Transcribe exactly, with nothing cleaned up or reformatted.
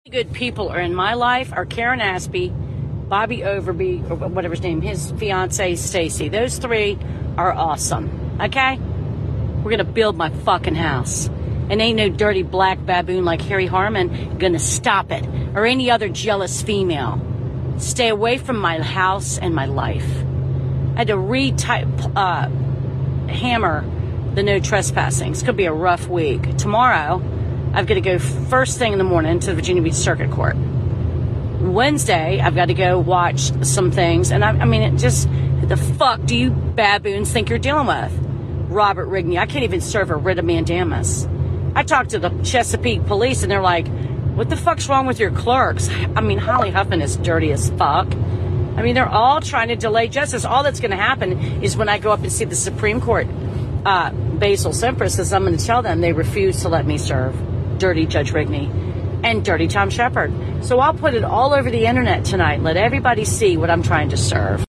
Good people are in my life are Karen Aspie, Bobby Overby, or whatever his name, his fiance Stacy. Those three are awesome. Okay? We're gonna build my fucking house. And ain't no dirty black baboon like Harry Harmon gonna stop it. Or any other jealous female. Stay away from my house and my life. I had to re-type, uh, hammer the no trespassing. It's gonna be a rough week. Tomorrow, I've got to go first thing in the morning to the Virginia Beach Circuit Court. Wednesday, I've got to go watch some things. And I, I mean, it just, who the fuck do you baboons think you're dealing with? Robert Rigney. I can't even serve a writ of mandamus. I talked to the Chesapeake police and they're like, what the fuck's wrong with your clerks? I mean, Holly Huffman is dirty as fuck. I mean, they're all trying to delay justice. All that's going to happen is when I go up and see the Supreme Court, uh, Basil Semprus, is I'm going to tell them they refuse to let me serve dirty Judge Rigney and dirty Tom Shepard. So I'll put it all over the internet tonight. Let everybody see what I'm trying to serve.